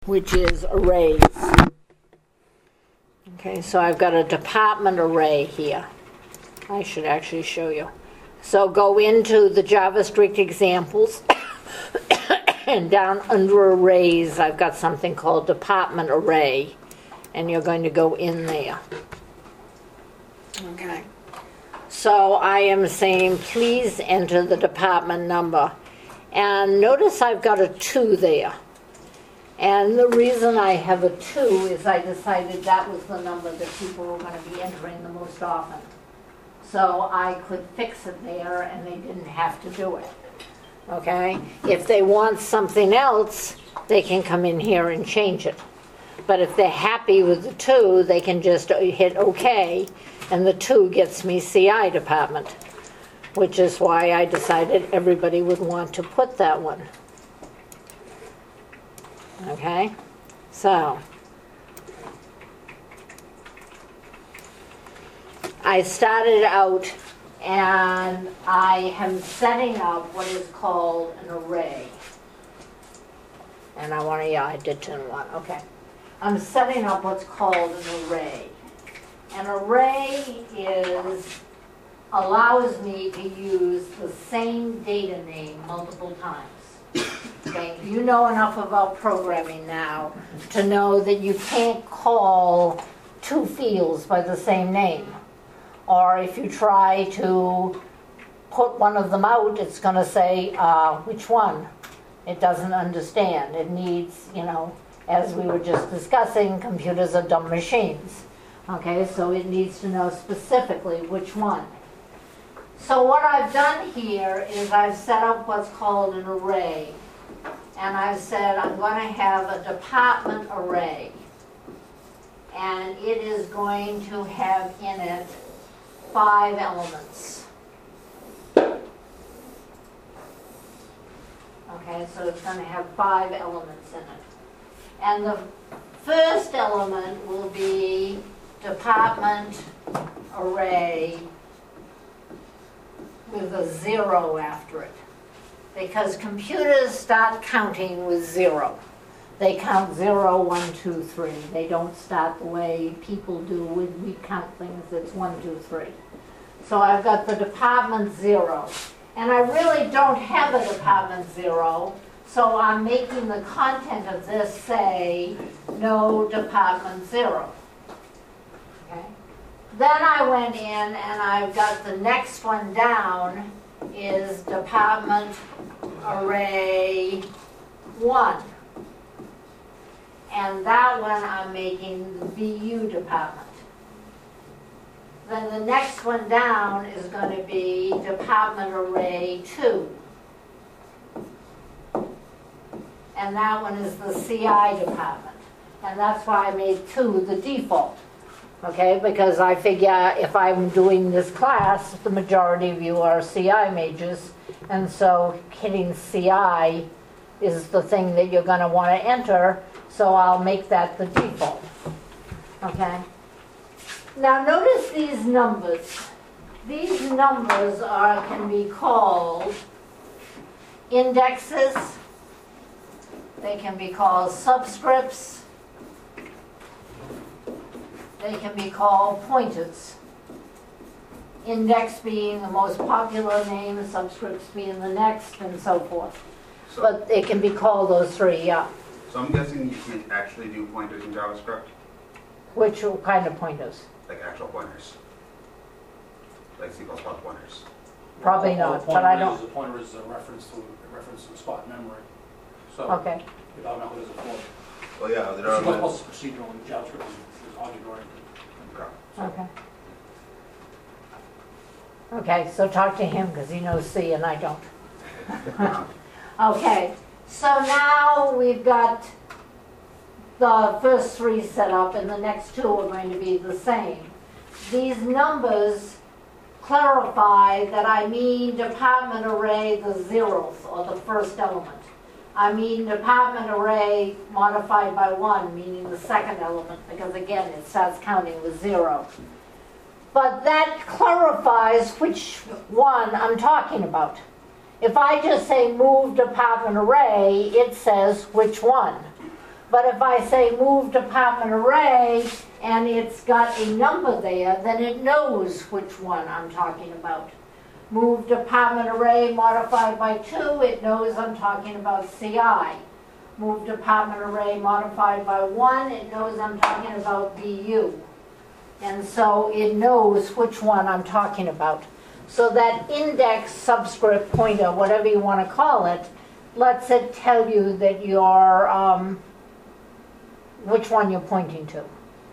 which is arrays. Okay, so I've got a department array here. I should actually show you. So go into the JavaScript examples, and down under arrays, I've got something called department array, and you're going to go in there. Okay. So I am saying, please enter the department number. And notice I've got a 2 there. And the reason I have a 2 is I decided that was the number that people were going to be entering the most often. So I could fix it there and they didn't have to do it. Okay? If they want something else, they can come in here and change it. But if they're happy with the 2, they can just hit OK, and the 2 gets me CI department, which is why I decided everybody would want to put that one. Okay? So I started out and I am setting up what is called an array. And I want to, yeah, I did turn one. Okay. I'm setting up what's called an array. An array allows me to use the same data name multiple times. Okay? You know enough about programming now to know that you can't call 2 fields by the same name. Or if you try to put one of them out, it's going to say, which one? It doesn't understand. It needs, as we were just discussing, computers are dumb machines. Okay, so it needs to know specifically which one. So what I've done here is I've set up what's called an array. And I've said I'm going to have a department array. And it is going to have in it 5 elements. Okay, so it's going to have 5 elements in it. And the first element will be department array with a 0 after it. Because computers start counting with 0. They count 0, 1, 2, 3. They don't start the way people do when we count things. It's 1, 2, 3. So I've got the department 0. And I really don't have a department 0, so I'm making the content of this say no department 0. Okay. Then I went in and I've got the next one down is department array 1. And that one I'm making the VU department. Then the next one down is going to be department array 2. And that one is the CI department. And that's why I made 2 the default. Okay, because I figure if I'm doing this class, the majority of you are CI majors, and so hitting CI is the thing that you're going to want to enter, so I'll make that the default. Okay? Now notice these numbers. These numbers can be called indexes. They can be called subscripts. They can be called pointers. Index being the most popular name, subscripts being the next, and so forth. So, but they can be called those 3, yeah. So I'm guessing you can actually do pointers in JavaScript? Which kind of pointers? Like actual pointers. Like C++ pointers. Probably not, but I don't. A pointer is a reference to a spot in memory. So okay. You don't know what is a pointer. Well, yeah, there are. C++ is procedural and JavaScript is object oriented. Okay. Okay, so talk to him because he knows C and I don't. Okay, so now we've got the first 3 set up and the next 2 are going to be the same. These numbers clarify that I mean department array the 0th or the first element. I mean department array modified by 1, meaning the second element, because again it starts counting with 0. But that clarifies which one I'm talking about. If I just say move department array, it says which one. But if I say move department array and it's got a number there, then it knows which one I'm talking about. Move department array modified by 2, it knows I'm talking about CI. Move department array modified by 1, it knows I'm talking about BU. And so it knows which one I'm talking about. So that index, subscript, pointer, whatever you want to call it, lets it tell you that you're, which one you're pointing to.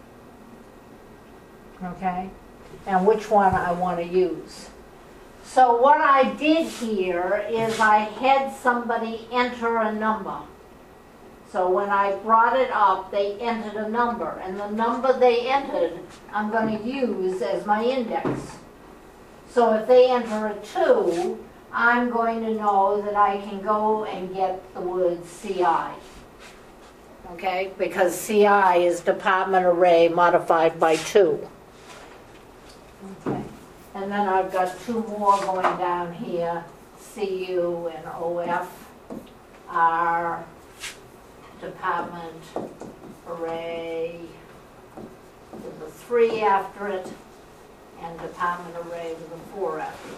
Okay? And which one I want to use. So what I did here is I had somebody enter a number. So when I brought it up, they entered a number. And the number they entered, I'm going to use as my index. So if they enter a 2, I'm going to know that I can go and get the word CI. Okay? Because CI is department array modified by 2. Okay. And then I've got 2 more going down here. CU and OF are department array with a 3 after it, and department array with a 4 after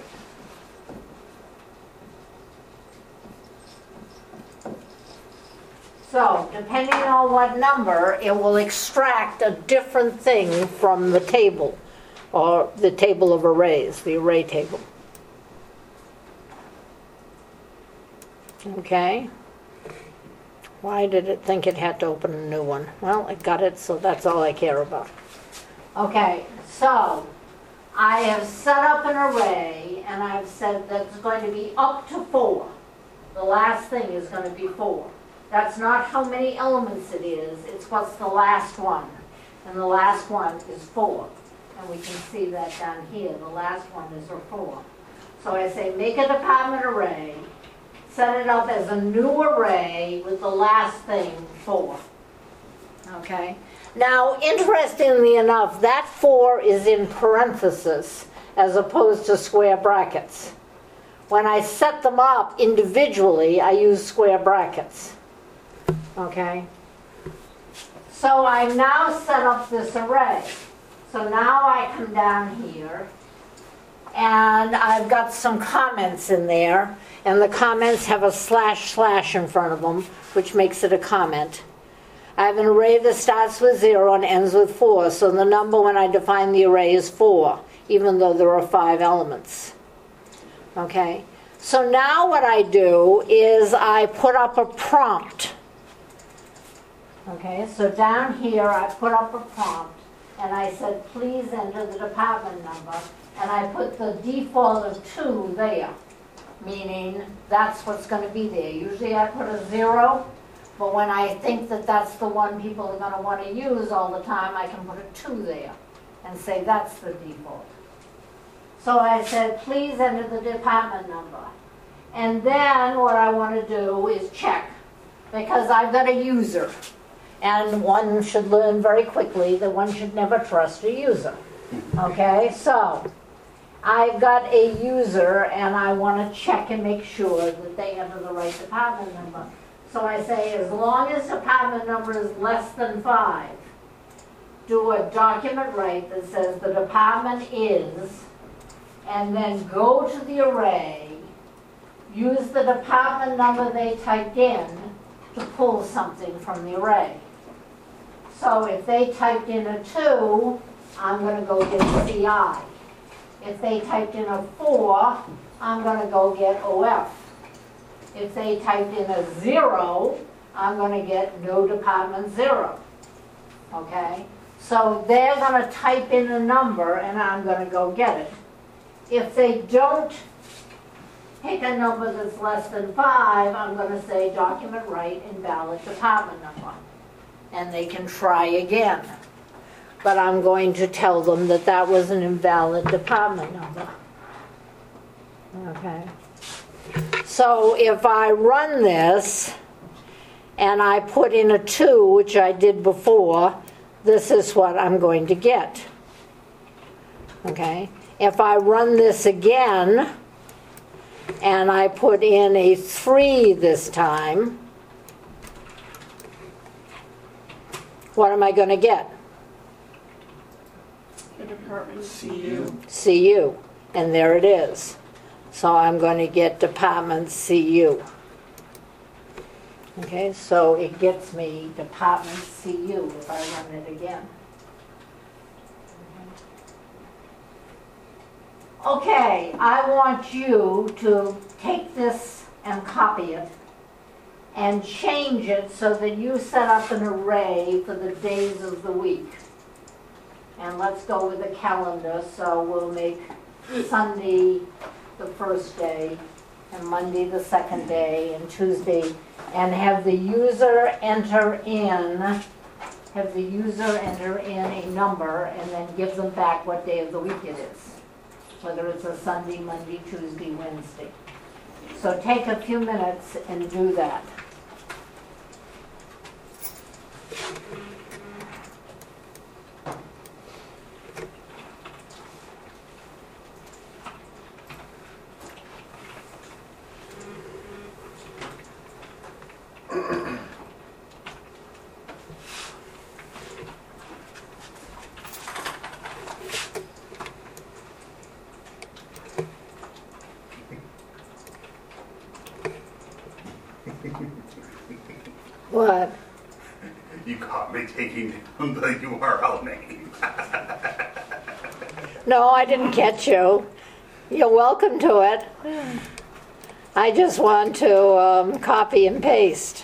it. So, depending on what number, it will extract a different thing from the table, or the table of arrays, the array table. Okay? Why did it think it had to open a new one? Well, it got it, so that's all I care about. Okay, so I have set up an array, and I've said that it's going to be up to 4. The last thing is going to be 4. That's not how many elements it is, it's what's the last one. And the last one is 4. And we can see that down here. The last one is a 4. So I say make a department array, set it up as a new array with the last thing 4. Okay? Now, interestingly enough, that 4 is in parentheses as opposed to square brackets. When I set them up individually, I use square brackets. Okay? So I've now set up this array. So now I come down here, and I've got some comments in there, and the comments have a / in front of them, which makes it a comment. I have an array that starts with 0 and ends with 4, so the number when I define the array is 4, even though there are 5 elements. Okay? So now what I do is I put up a prompt. Okay, so down here I put up a prompt, and I said, please enter the department number, and I put the default of 2 there, meaning that's what's going to be there. Usually I put a 0, but when I think that that's the one people are going to want to use all the time, I can put a 2 there and say that's the default. So I said, please enter the department number. And then what I want to do is check, because I've got a user. And one should learn very quickly that one should never trust a user. Okay, so I've got a user and I want to check and make sure that they enter the right department number. So I say, as long as department number is less than 5, do a document write that says the department is, and then go to the array, use the department number they typed in to pull something from the array. So if they typed in a 2, I'm going to go get CI. If they typed in a 4, I'm going to go get OF. If they typed in a 0, I'm going to get no department 0. Okay? So they're going to type in a number and I'm going to go get it. If they don't pick a number that's less than 5, I'm going to say document write invalid department number. And they can try again. But I'm going to tell them that that was an invalid department number. Okay. So if I run this and I put in a 2, which I did before, this is what I'm going to get. Okay. If I run this again and I put in a 3 this time, What am I going to get? The department CU. CU. And there it is. So I'm going to get department CU. Okay, so it gets me department CU if I run it again. Okay, I want you to take this and copy it and change it so that you set up an array for the days of the week. And let's go with the calendar, so we'll make Sunday the first day, and Monday the second day, and Tuesday, and have the user enter in a number, and then give them back what day of the week it is, whether it's a Sunday, Monday, Tuesday, Wednesday. So take a few minutes and do that. What? You caught me taking down the URL name. No, I didn't catch you. You're welcome to it. I just want to copy and paste.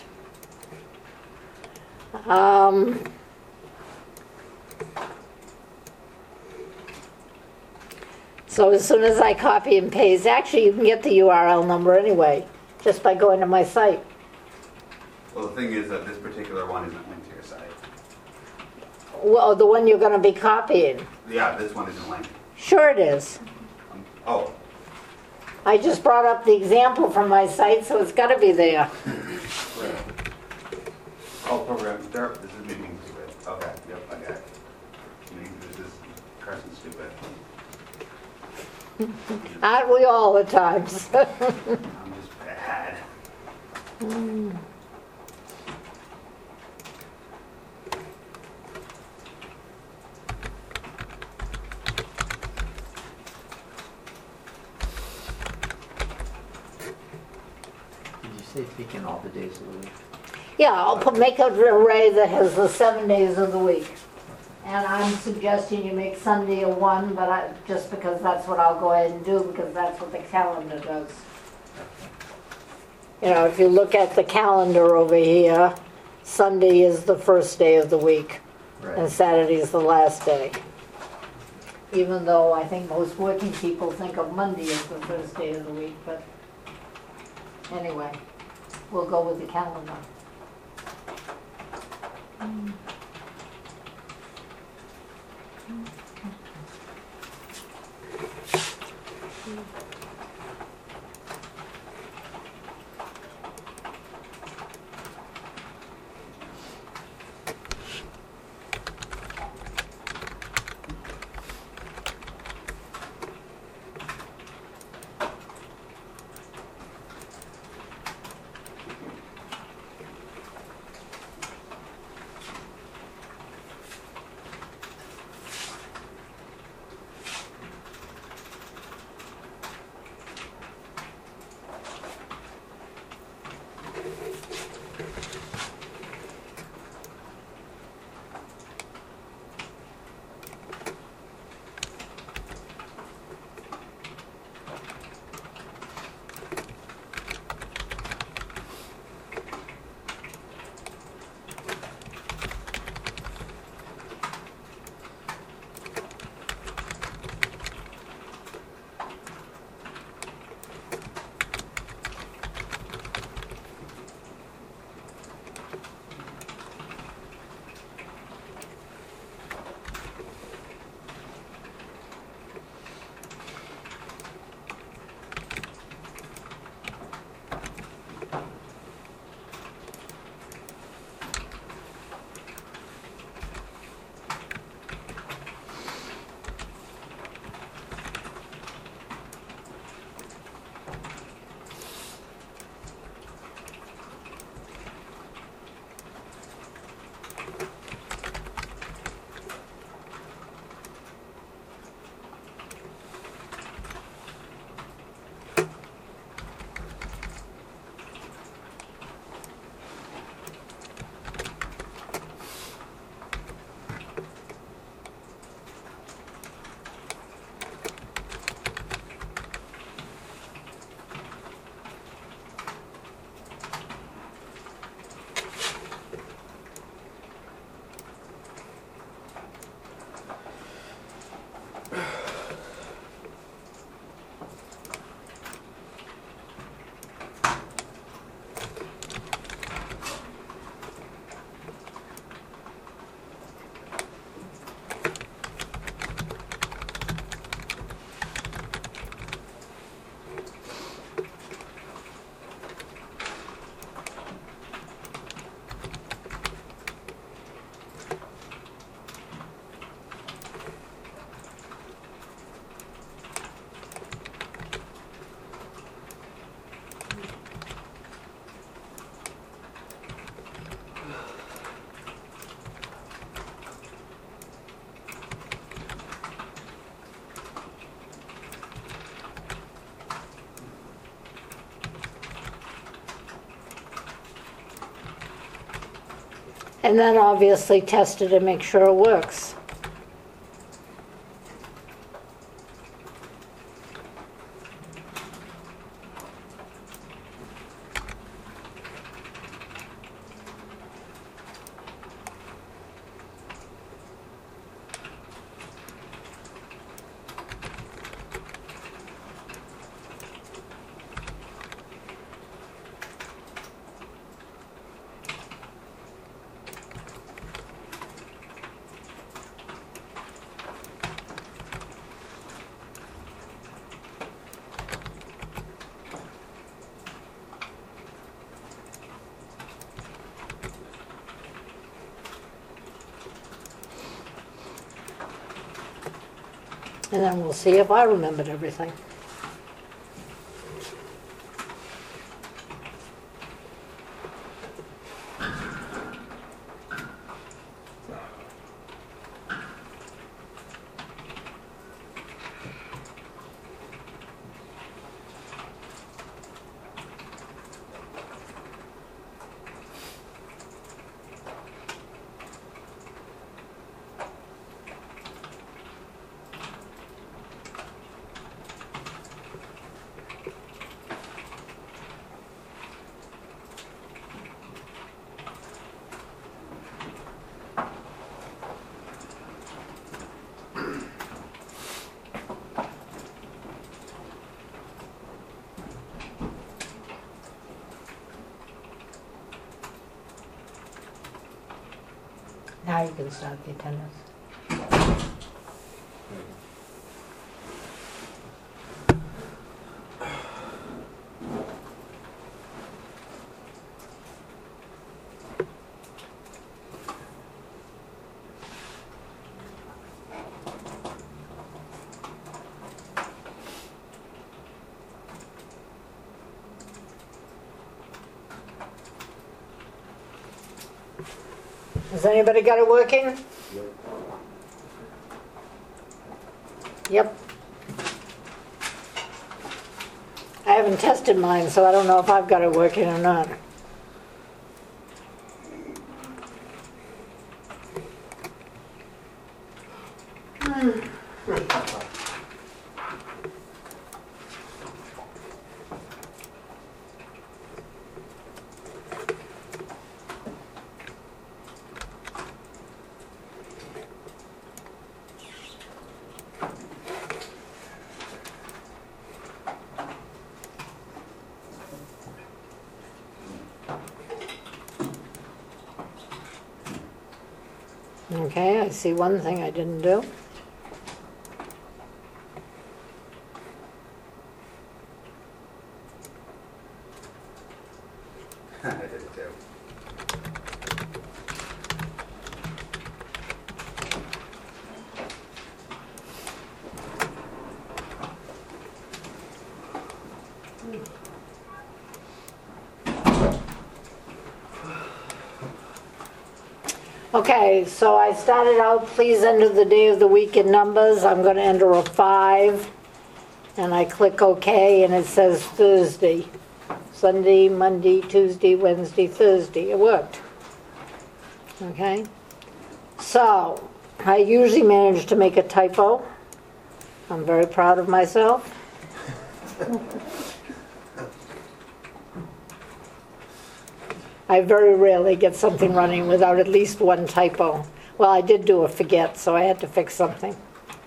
So as soon as I copy and paste, actually you can get the URL number anyway, just by going to my site. Well, the thing is that this particular one isn't linked to your site. Well, the one you're going to be copying. Yeah, this one isn't linked. Sure it is. Oh, I just brought up the example from my site, so it's got to be there. oh, program. There, this is meeting stupid. Okay, yep, I got it. This is Carson stupid. Aren't we all at times? I'm just bad. Did you say taking all the days of the week? Yeah, I'll make an array that has the 7 days of the week. And I'm suggesting you make Sunday a 1, but just because that's what I'll go ahead and do, because that's what the calendar does. You know, if you look at the calendar over here, Sunday is the first day of the week, and Right. Saturday is the last day. Even though I think most working people think of Monday as the first day of the week, but anyway, we'll go with the calendar. And then obviously test it and make sure it works. And then we'll see if I remembered everything. Now you can start the attendance. Has anybody got it working? Yep. I haven't tested mine, so I don't know if I've got it working or not. Okay, I see one thing I didn't do. I did it too. Okay, so I started out, please enter the day of the week in numbers. I'm going to enter a 5, and I click OK, and it says Thursday. Sunday, Monday, Tuesday, Wednesday, Thursday. It worked. Okay? So, I usually manage to make a typo. I'm very proud of myself. I very rarely get something running without at least one typo. Well, I did do a forget, so I had to fix something.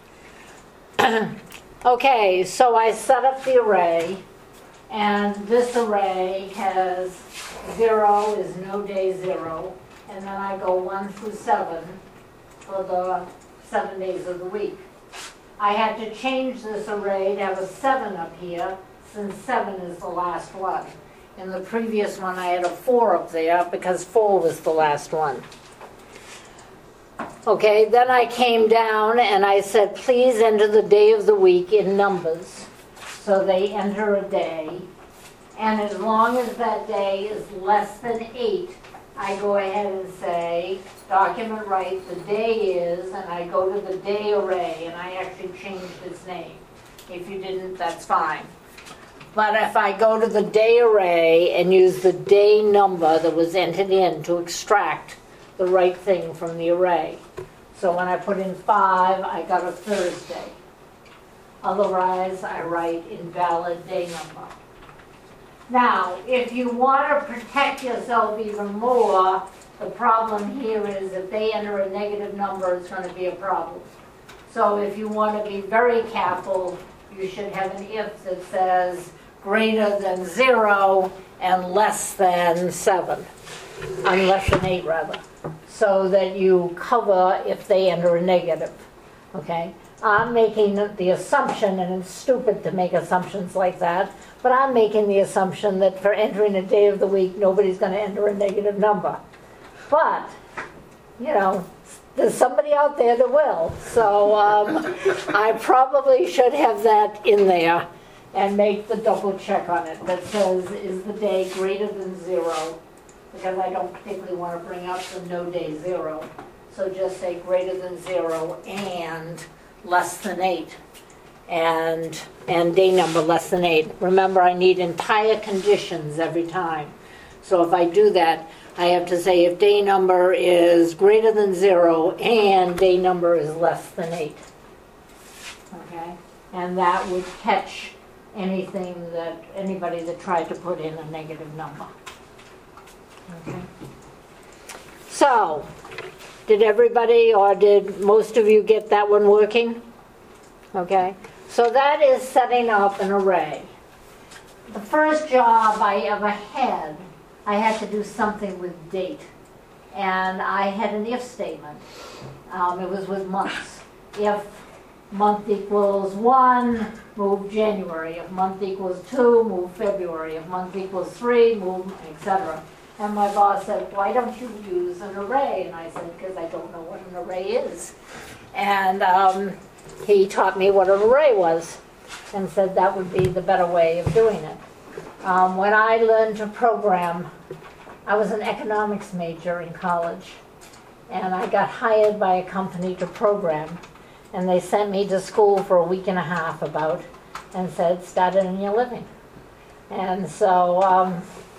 Okay, so I set up the array, and this array has 0 is no day 0, and then I go 1 through 7 for the 7 days of the week. I had to change this array to have a 7 up here, since 7 is the last one. In the previous one, I had a 4 up there because 4 was the last one. Okay, then I came down and I said, please enter the day of the week in numbers. So they enter a day. And as long as that day is less than 8, I go ahead and say, document right, the day is, and I go to the day array, and I actually changed its name. If you didn't, that's fine. But if I go to the day array and use the day number that was entered in to extract the right thing from the array. So when I put in 5, I got a Thursday. Otherwise, I write invalid day number. Now, if you want to protect yourself even more, the problem here is if they enter a negative number, it's going to be a problem. So if you want to be very careful, you should have an if that says greater than 0 and less than 7. Less than 8 rather. So that you cover if they enter a negative. Okay? I'm making the assumption, and it's stupid to make assumptions like that, but I'm making the assumption that for entering a day of the week, nobody's going to enter a negative number. But, you know, there's somebody out there that will. So I probably should have that in there and make the double check on it that says, is the day greater than 0? Because I don't particularly want to bring up the no day 0. So just say greater than 0 and less than 8. And day number less than 8. Remember, I need entire conditions every time. So if I do that, I have to say if day number is greater than 0 and day number is less than 8. Okay? And that would catch anybody that tried to put in a negative number. Okay? So, did everybody or did most of you get that one working? Okay? So that is setting up an array. The first job I ever had, I had to do something with date. And I had an if statement. It was with months. If month equals 1, move January. If month equals 2, move February. If month equals 3, move, etc. And my boss said, why don't you use an array? And I said, because I don't know what an array is. And he taught me what an array was and said that would be the better way of doing it. When I learned to program, I was an economics major in college. And I got hired by a company to program. And they sent me to school for a week and a half about and said, start earning your living. And so,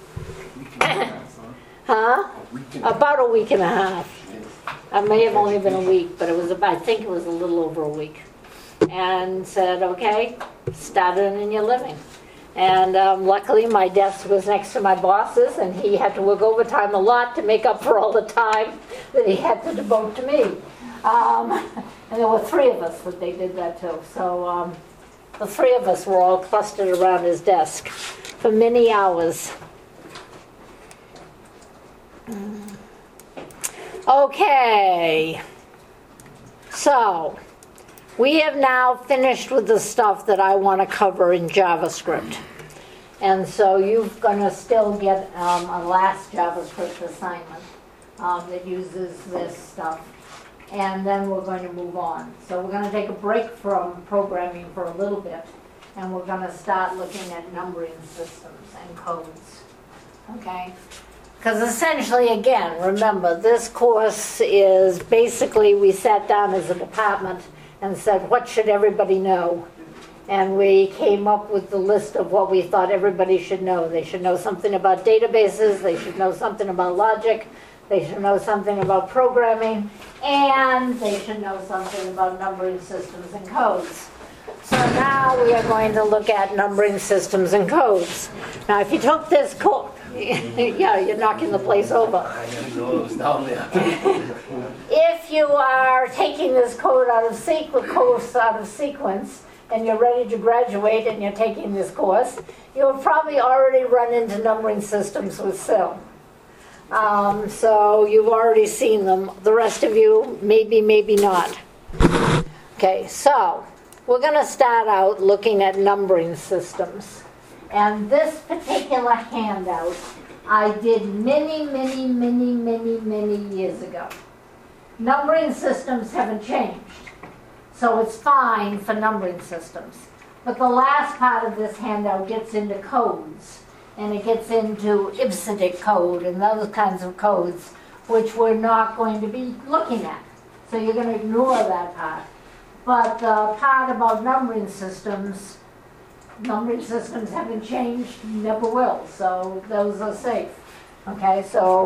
about a week and a half. I may have only been a week, but it was I think it was a little over a week. And said, okay, start earning your living. And luckily my desk was next to my boss's, and he had to work overtime a lot to make up for all the time that he had to devote to me. And there were 3 of us that they did that to. So the 3 of us were all clustered around his desk for many hours. Okay, so we have now finished with the stuff that I want to cover in JavaScript. And so you're going to still get a last JavaScript assignment that uses this stuff. And then we're going to move on. So we're going to take a break from programming for a little bit, and we're going to start looking at numbering systems and codes. Okay? Because essentially, again, remember, this course is basically we sat down as a department and said, what should everybody know? And we came up with the list of what we thought everybody should know. They should know something about databases, they should know something about logic, they should know something about programming, and they should know something about numbering systems and codes. So now we are going to look at numbering systems and codes. Now if you took this course, yeah, you're knocking the place over. If you are taking this code out of sequence, and you're ready to graduate and you're taking this course, you'll probably already run into numbering systems with SIL. So you've already seen them. The rest of you, maybe, maybe not. Okay, so we're going to start out looking at numbering systems. And this particular handout I did many years ago. Numbering systems haven't changed. So it's fine for numbering systems. But the last part of this handout gets into codes. And it gets into IBCDIC code and those kinds of codes, which we're not going to be looking at. So you're going to ignore that part. But the part about numbering systems haven't changed, never will. So those are safe. Okay, so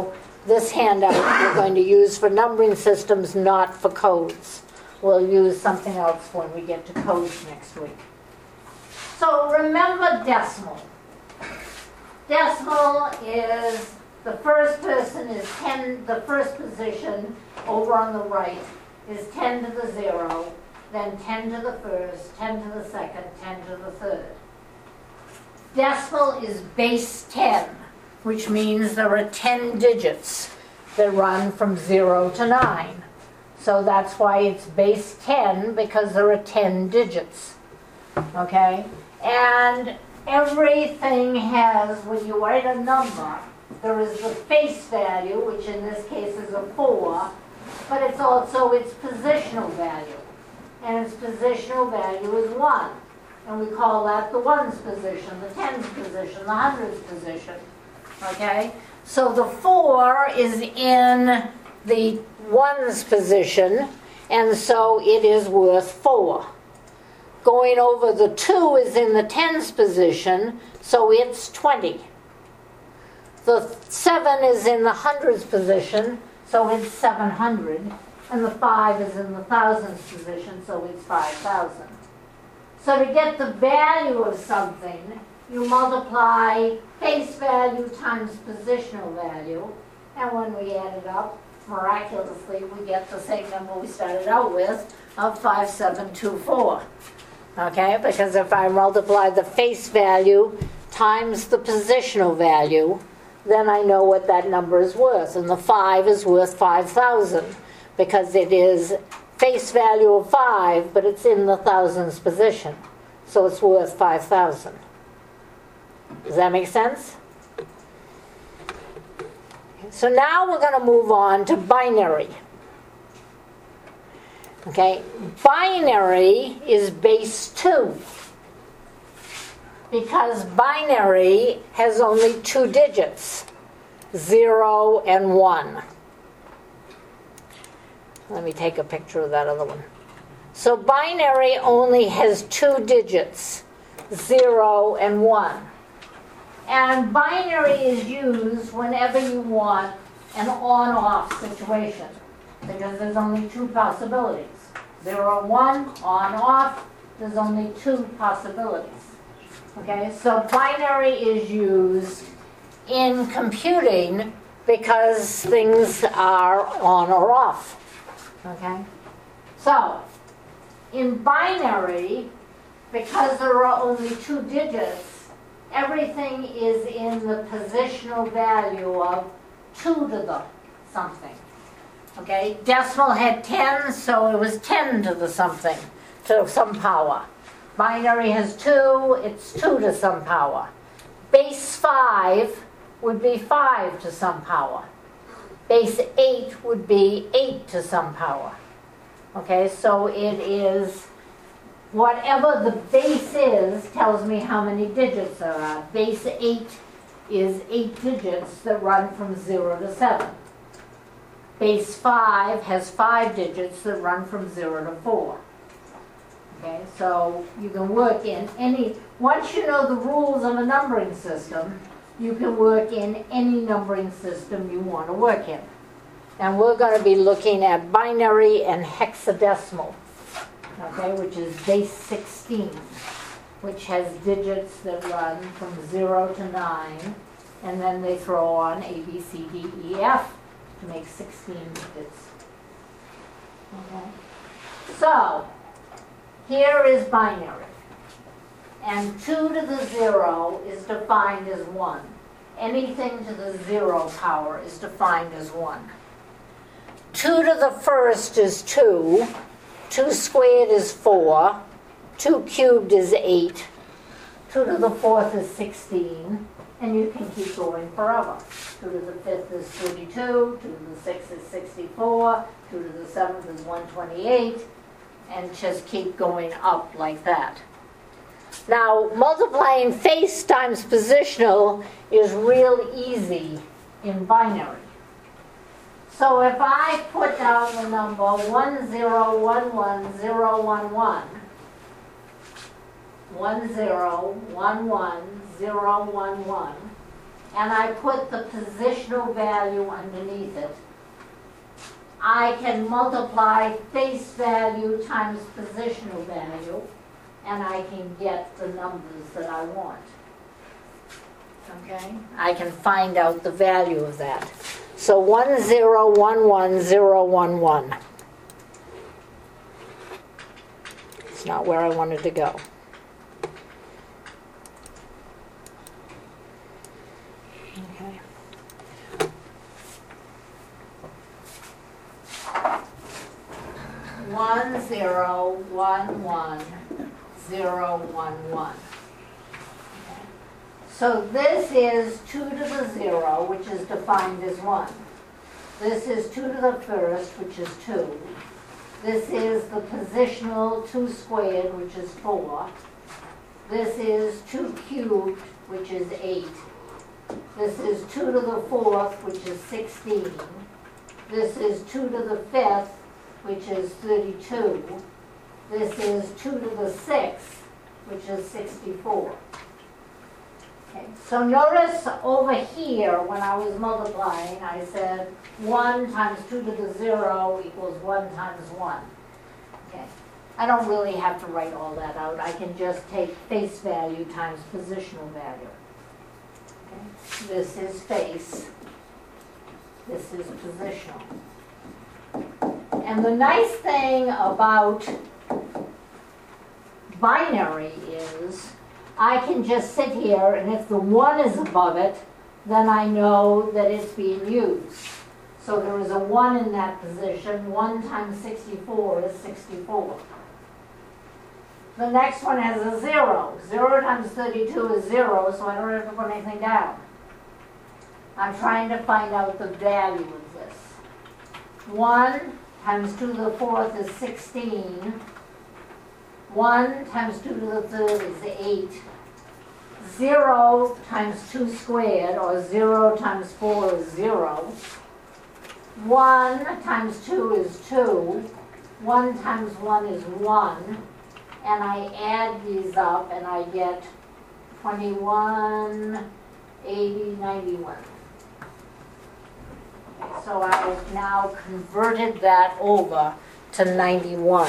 this handout we're going to use for numbering systems, not for codes. We'll use something else when we get to codes next week. So remember decimal. Decimal is the first person is 10, the first position over on the right is 10 to the 0, then 10 to the first, 10 to the second, 10 to the third. Decimal is base 10, which means there are 10 digits that run from 0 to 9. So that's why it's base 10, because there are 10 digits. Okay? And everything has, when you write a number, there is the face value, which in this case is a 4, but it's also its positional value. And its positional value is 1. And we call that the ones position, the tens position, the hundreds position. Okay? So the 4 is in the ones position, and so it is worth 4. Going over the 2 is in the tens position, so it's 20. The 7 is in the hundreds position, so it's 700. And the 5 is in the thousands position, so it's 5,000. So to get the value of something, you multiply face value times positional value, and when we add it up, miraculously, we get the same number we started out with of 5724. Okay, because if I multiply the face value times the positional value, then I know what that number is worth. And the 5 is worth 5,000 because it is face value of 5, but it's in the thousands position. So it's worth 5,000. Does that make sense? So now we're going to move on to binary. Okay, binary is base 2 because binary has only 2 digits, 0 and 1. Let me take a picture of that other one. So binary only has 2 digits, 0 and 1. And binary is used whenever you want an on-off situation, because there's only 2 possibilities. 0, 1, on, off, there's only 2 possibilities. Okay, so binary is used in computing because things are on or off. Okay, so in binary, because there are only 2 digits, everything is in the positional value of 2 to the something. Okay, decimal had 10, so it was 10 to the something, to some power. Binary has 2, it's 2 to some power. Base 5 would be 5 to some power. Base 8 would be 8 to some power. Okay, so it is, whatever the base is tells me how many digits there are. Base 8 is 8 digits that run from 0 to 7. Base 5 has 5 digits that run from 0 to 4. Okay, so you can work in any, once you know the rules of a numbering system, you can work in any numbering system you want to work in. And we're going to be looking at binary and hexadecimal, okay, which is base 16, which has digits that run from 0 to 9, and then they throw on A, B, C, D, E, F to make 16 digits. Okay. So, here is binary. And 2 to the 0 is defined as 1. Anything to the 0 power is defined as 1. 2 to the first is 2. 2 squared is 4. 2 cubed is 8. 2 to the fourth is 16. And you can keep going forever. 2 to the fifth is 32. 2 to the sixth is 64. 2 to the seventh is 128. And just keep going up like that. Now, multiplying face times positional is real easy in binary. So if I put down the number 1011011, 1011011, and I put the positional value underneath it, I can multiply face value times positional value, and I can get the numbers that I want. Okay? I can find out the value of that. So 1011011. It's not where I wanted to go. Okay. One zero one one 011. So this is 2 to the 0, which is defined as 1. This is 2 to the first, which is 2. This is the positional 2 squared, which is 4. This is 2 cubed, which is 8. This is 2 to the 4th, which is 16. This is 2 to the 5th, which is 32. This is 2 to the 6th, which is 64. Okay. So notice over here, when I was multiplying, I said 1 times 2 to the 0 equals 1 times 1. Okay. I don't really have to write all that out. I can just take face value times positional value. Okay. This is face. This is positional. And the nice thing about binary is I can just sit here, and if the 1 is above it, then I know that it's being used. So there is a 1 in that position. 1 times 64 is 64. The next one has a 0. 0 times 32 is 0, so I don't have to put anything down. I'm trying to find out the value of this. 1 times 2 to the 4th is 16. 1 times 2 to the 3rd is 8. 0 times 2 squared, or 0 times 4 is 0. 1 times 2 is 2. 1 times 1 is 1. And I add these up, and I get 21, 80, 91. Okay, so I've now converted that over to 91.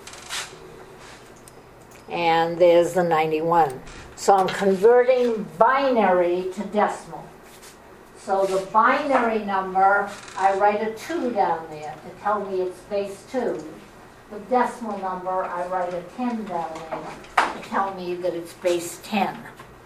And there's the 91. So I'm converting binary to decimal. So the binary number, I write a 2 down there to tell me it's base 2. The decimal number, I write a 10 down there to tell me that it's base 10.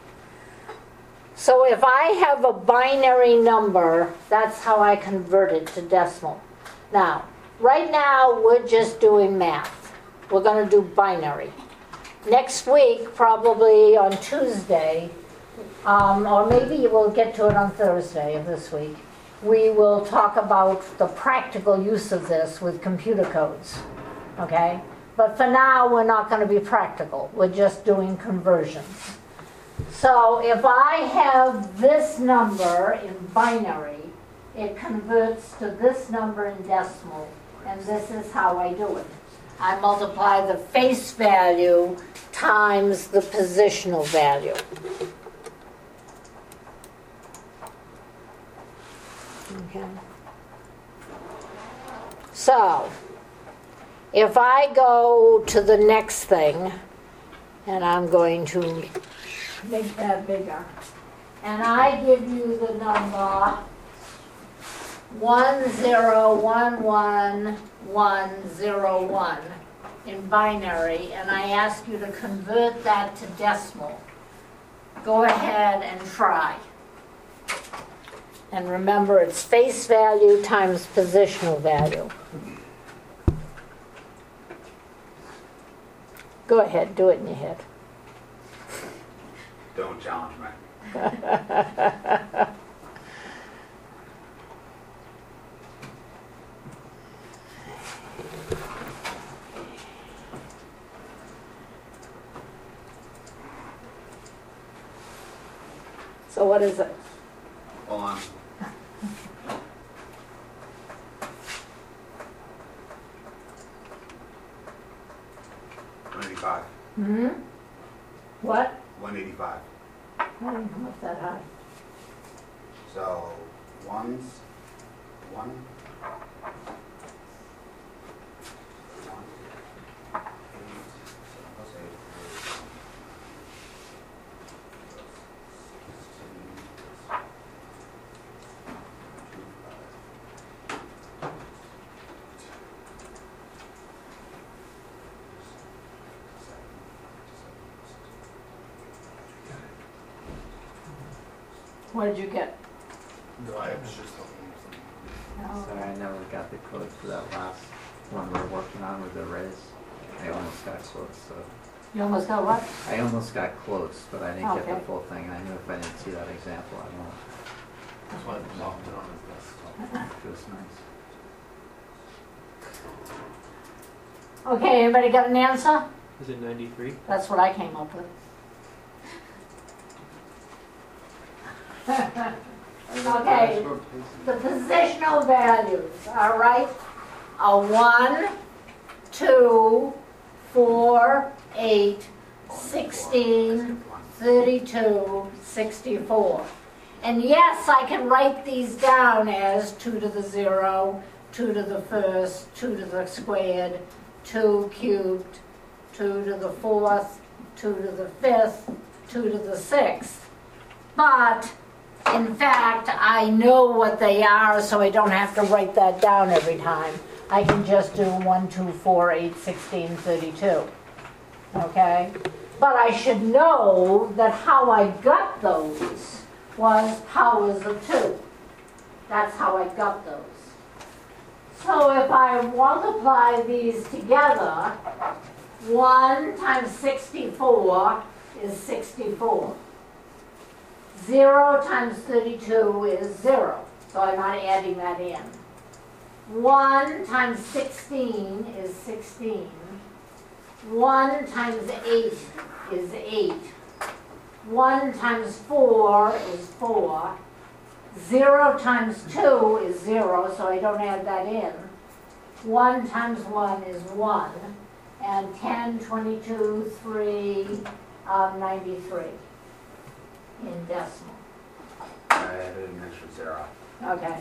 So if I have a binary number, that's how I convert it to decimal. Now, right now, we're just doing math. We're going to do binary. Next week, probably on Tuesday, or maybe we'll get to it on Thursday of this week, we will talk about the practical use of this with computer codes, okay? But for now, we're not going to be practical. We're just doing conversions. So if I have this number in binary, it converts to this number in decimal, and this is how I do it. I multiply the face value times the positional value. Okay. So, if I go to the next thing, and I'm going to make that bigger, and I give you the number 1011101 in binary, and I ask you to convert that to decimal. Go ahead and try. And remember, it's face value times positional value. Go ahead, do it in your head. Don't challenge me. So what is it? Hold on. $185. Hmm? What? $185. I didn't come up that high. So ones, one, What did you get? No, I was just looking for something. Sorry, I never got the code for that last one we're working on with the res. I almost got close, so. You almost got what? I almost got close, but I didn't get the Okay. full thing, and I knew if I didn't see that example, I won't. That's why I logged it on his desktop. It feels nice. Okay, anybody got an answer? Is it 93? That's what I came up with. Okay, the positional values, all right, are 1, 2, 4, 8, 16, 32, 64. And yes, I can write these down as 2 to the 0, 2 to the first, 2 to the squared, 2 cubed, 2 to the fourth, 2 to the fifth, 2 to the sixth. But in fact, I know what they are, so I don't have to write that down every time. I can just do 1, 2, 4, 8, 16, 32. Okay? But I should know that how I got those was powers of 2. That's how I got those. So if I multiply these together, 1 times 64 is 64. 0 times 32 is 0, so I'm not adding that in. 1 times 16 is 16. 1 times 8 is 8. 1 times 4 is 4. 0 times 2 is 0, so I don't add that in. 1 times 1 is 1. And 10, 22, 3, 93 in decimal. I added an extra 0. Okay.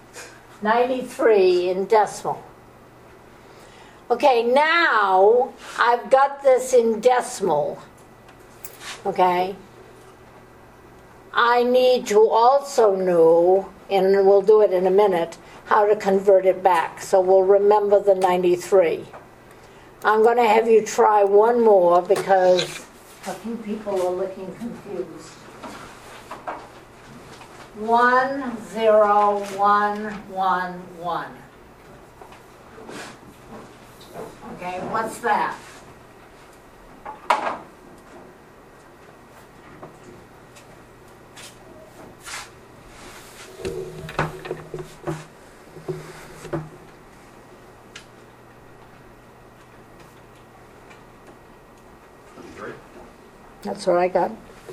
93 in decimal. Okay, now I've got this in decimal. Okay. I need to also know, and we'll do it in a minute, how to convert it back. So we'll remember the 93. I'm going to have you try one more because a few people are looking confused. 1, 0, 1, 1, 1. Okay, what's that? That's what I got.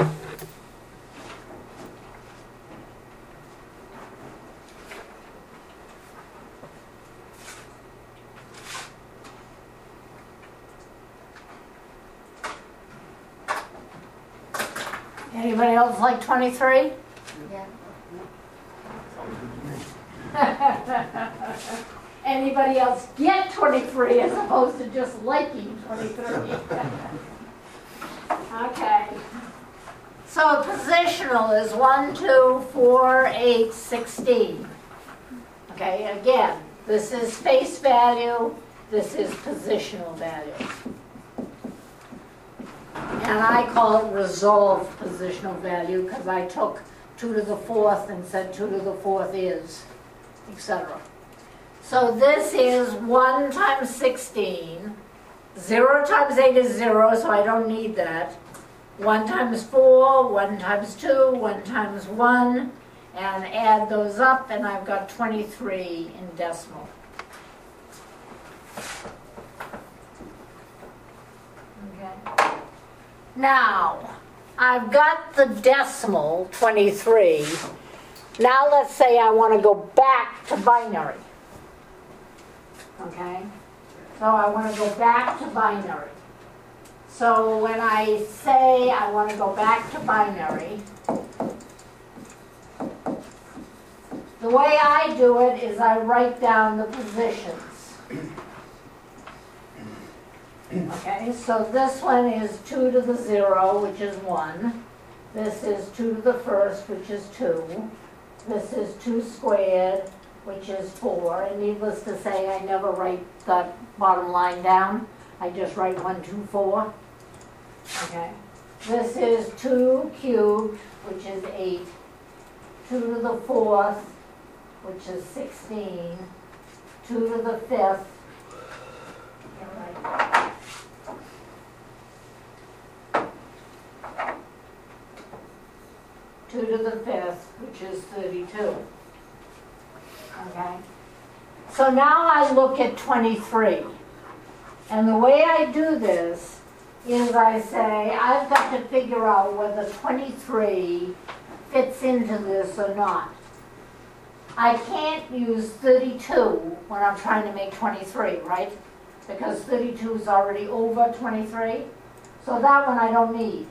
Anybody else like 23? Yeah. Anybody else get 23 as opposed to just liking 23? Okay. So positional is 1, 2, 4, 8, 16. Okay, again, this is face value, this is positional value. And I call it resolved positional value because I took 2 to the 4th and said 2 to the 4th is, etc. So this is 1 times 16. 0 times 8 is 0, so I don't need that. 1 times 4, 1 times 2, 1 times 1, and add those up, and I've got 23 in decimal. Okay. Now, I've got the decimal, 23. Now let's say I want to go back to binary. Okay? So I want to go back to binary. So when I say I want to go back to binary, way I do it is I write down the positions. Okay, so this one is 2 to the 0, which is 1. This is 2 to the first, which is 2. This is 2 squared, which is 4. And needless to say, I never write the bottom line down. I just write 1, 2, 4. Okay. This is 2 cubed, which is 8. 2 to the 4th, which is 16. 2 to the 5th. All right. 2 to the 5th, which is 32. Okay? So now I look at 23. And the way I do this is I say, I've got to figure out whether 23 fits into this or not. I can't use 32 when I'm trying to make 23, right? Because 32 is already over 23. So that one I don't need.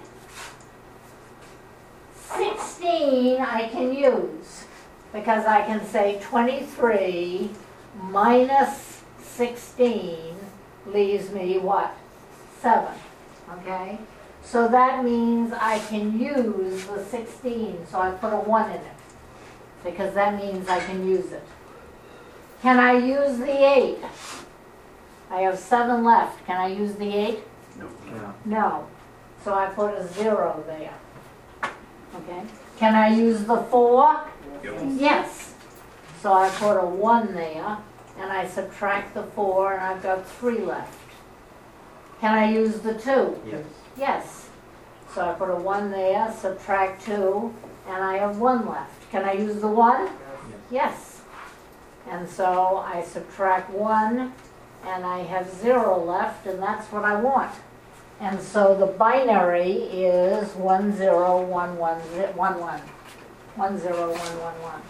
16 I can use because I can say 23 minus 16 leaves me what? 7. Okay? So that means I can use the 16, so I put a 1 in it because that means I can use it. Can I use the 8? I have 7 left. Can I use the 8? No. Yeah. No. So I put a 0 there. Okay. Can I use the 4? Yep. Yes. So I put a 1 there, and I subtract the 4, and I've got 3 left. Can I use the 2? Yes. Yes. So I put a 1 there, subtract 2, and I have 1 left. Can I use the 1? Yes. Yes. And so I subtract 1, and I have 0 left, and that's what I want. And so the binary is 1 0 1 1 1 1. 1 0 1 1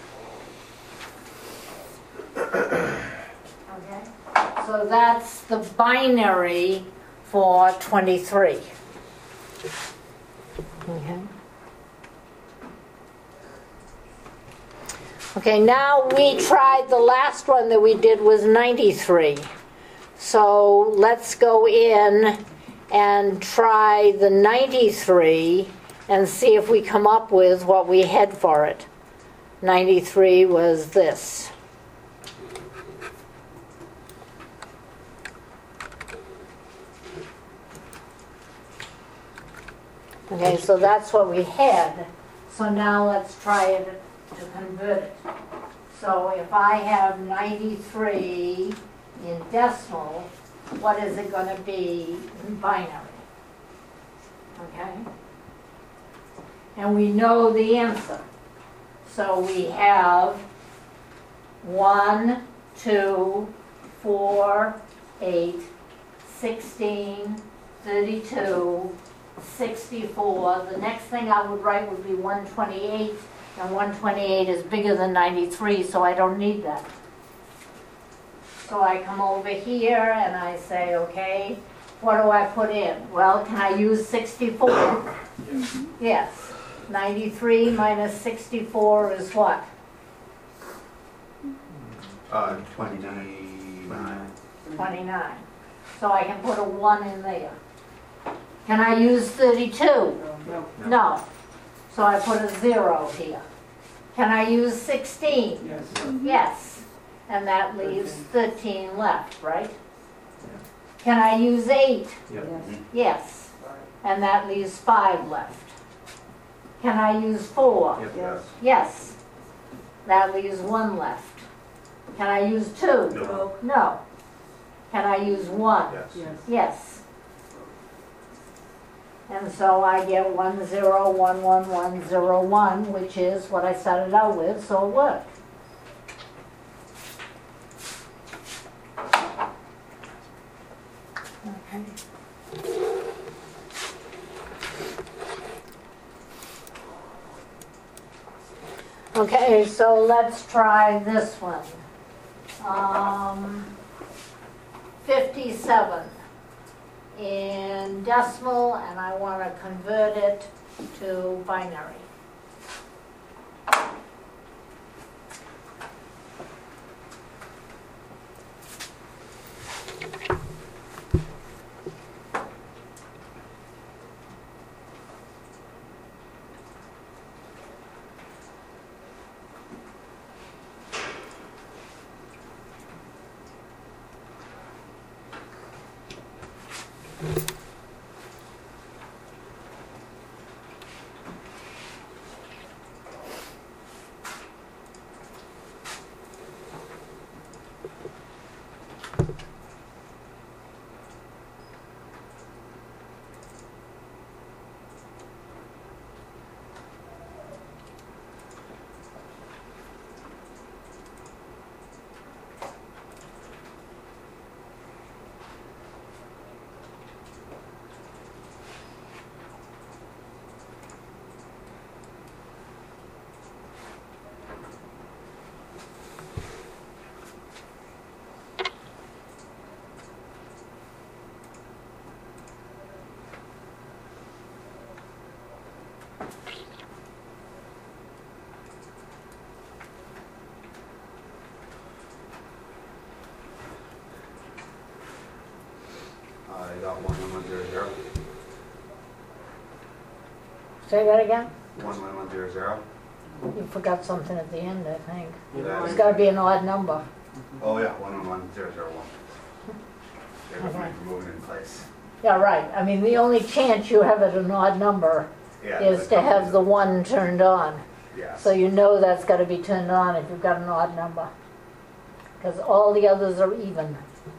1. Okay? So that's the binary for 23. Okay. Okay, now we tried, the last one that we did was 93. So let's go in and try the 93 and see if we come up with what we had for it. 93 was this. Okay, so that's what we had. So now let's try it to convert it. So if I have 93 in decimal, what is it going to be in binary? Okay? And we know the answer. So we have 1, 2, 4, 8, 16, 32, 64. The next thing I would write would be 128, and 128 is bigger than 93, so I don't need that. So I come over here and I say, okay, what do I put in? Well, can I use 64? Yes. Yes. 93 minus 64 is what? 29. 29. So I can put a 1 in there. Can I use 32? No. No. So I put a 0 here. Can I use 16? Yes. Yes. And that leaves 13 left, right? Can I use 8? Yep. Yes. And that leaves 5 left. Can I use 4? Yep. Yes. Yes. That leaves 1 left. Can I use 2? No. No. Can I use 1? Yes. Yes. And so I get 1 0 1 1 1 0 1, which is what I started out with, so it worked. Okay. Okay, so let's try this one. 57 in decimal, and I want to convert it to binary. I got 11100. Say that again? 11100. You forgot something at the end, I think. That It's is- gotta be an odd number. Oh yeah, 111001. It was Okay. moving in place. Yeah, right. I mean, the only chance you have at an odd number Yeah. is to have the one turned on. Yes. So you know that's gotta be turned on if you've got an odd number. Because all the others are even.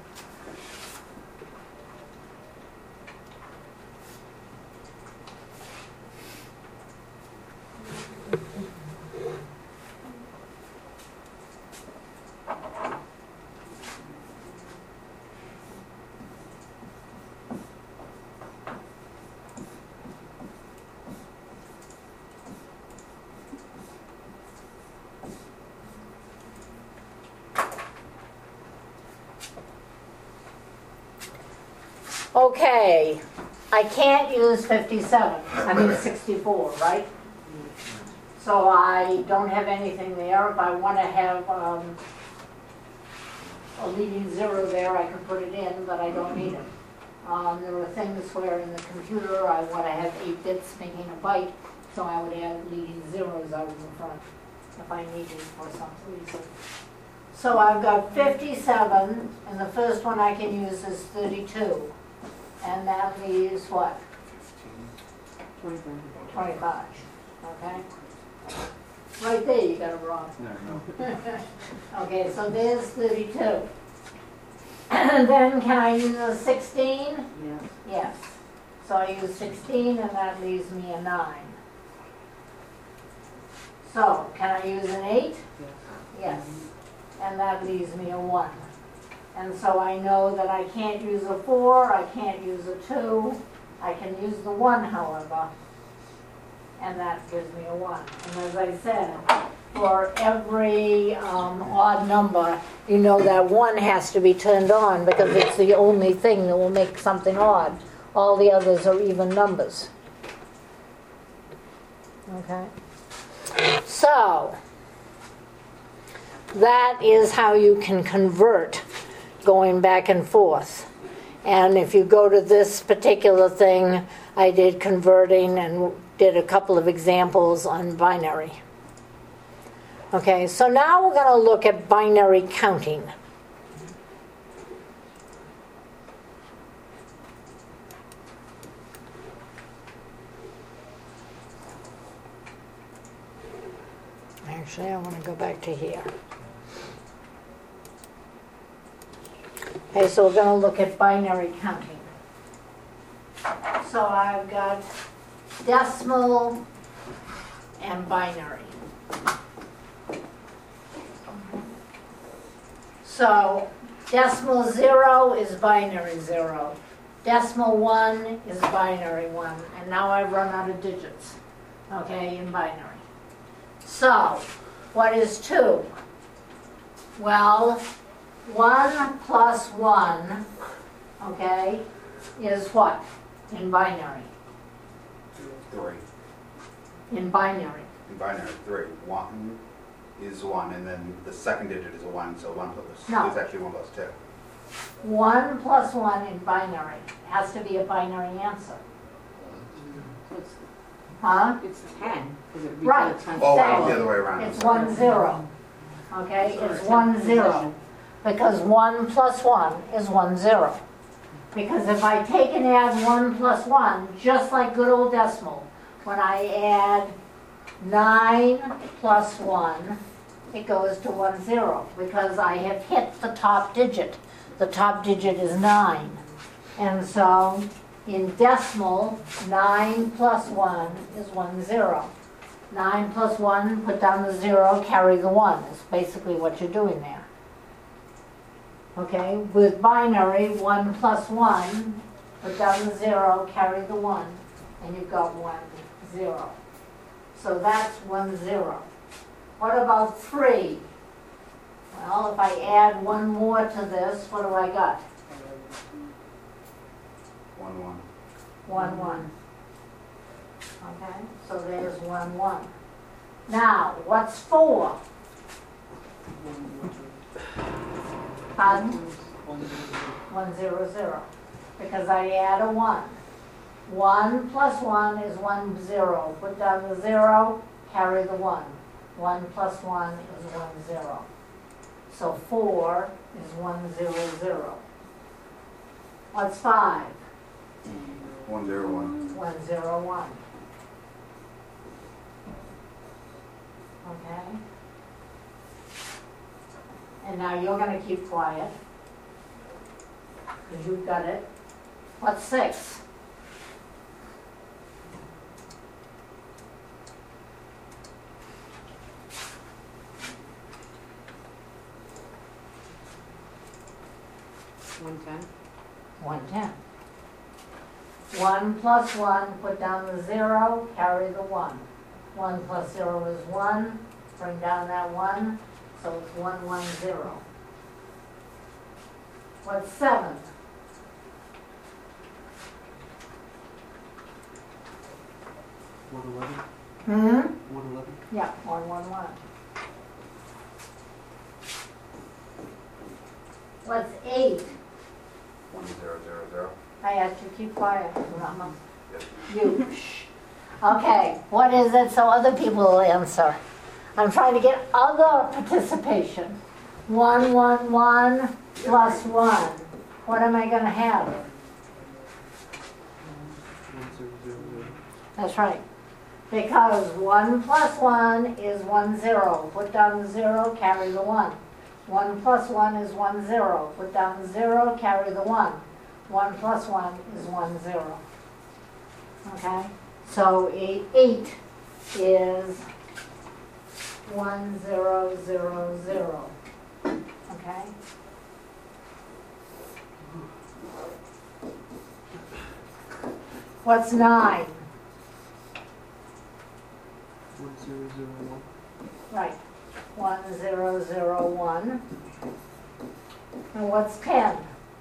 Okay, I can't use 57, I mean 64, right? So I don't have anything there. If I want to have a leading zero there, I can put it in, but I don't need it. There are things where in the computer I want to have 8 bits making a byte, so I would add leading zeros out in the front if I needed for some reason. So I've got 57, and the first one I can use is 32. And that leaves what? 25, okay? Right there, you got it wrong. Okay, so there's 32. And then can I use a 16? Yes. Yes. So I use 16 and that leaves me a 9. So, can I use an 8? Yes. And that leaves me a 1. And so I know that I can't use a 4, I can't use a 2, I can use the 1, however, and that gives me a 1. And as I said, for every odd number, you know that 1 has to be turned on because it's the only thing that will make something odd. All the others are even numbers. Okay? So, that is how you can convert going back and forth. And if you go to this particular thing, I did converting and did a couple of examples on binary. Okay, so now we're going to look at binary counting. Actually, I want to go back to here. Okay, so we're going to look at binary counting. So I've got decimal and binary. So decimal 0 is binary 0. Decimal 1 is binary 1. And now I've run out of digits, okay, in binary. So, what is 2? Well, 1 plus 1, okay, is what in binary? 3. In binary. In binary, 3. 1 is 1, and then the second digit is a 1, so 1 plus No. is actually 1 plus 2. 1 plus 1 in binary has to be a binary answer. Huh? It's 10, because it Right. returns 10. Oh, Exactly. the other way around. It's 1 0. Okay, it's 1 0. Because 1 plus 1 is 1 0. Because if I take and add 1 plus 1, just like good old decimal, when I add 9 plus 1, it goes to 10, because I have hit the top digit. The top digit is 9. And so, in decimal, 9 plus 1 is 10. 9 plus 1, put down the 0, carry the 1. Is basically what you're doing there. Okay, with binary, 1 plus 1, put down the 0, carry the 1, and you've got 1, 0. So that's 10. What about 3? Well, if I add one more to this, what do I got? 1, 1. 1, 1. Okay, so there's 1, 1. Now, what's 4? Pardon? 1, 0, 0. Because I add a 1. 1 plus 1 is 1, 0. Put down the 0, carry the 1. 1 plus 1 is 1, 0. So 4 is 1, 0, 0. What's 5? 1, 0, 1. 1, 0, 1. Okay? And now you're going to keep quiet, because you've got it. What's 6? $110. 110. 1 plus 1, put down the 0, carry the 1. 1 plus 0 is 1, bring down that 1, so it's 1, 1, 0. What's 7? Hmm? 111. Yeah, 1, 1, 1. What's 8? 1, 0, 0, 0. I asked you to keep quiet, Rama. Yes. You, shh. Okay, what is it so other people will answer? I'm trying to get other participation. 1, 1, 1 plus 1. What am I going to have? 1000. That's right. Because 1 plus 1 is 10. Put down the 0, carry the 1. 1 plus 1 is 10. Put down the 0, carry the 1. 1 plus 1 is 10. Okay? So 8 is 1000. Okay? What's 9? 1001. Right. 1001. And what's 10?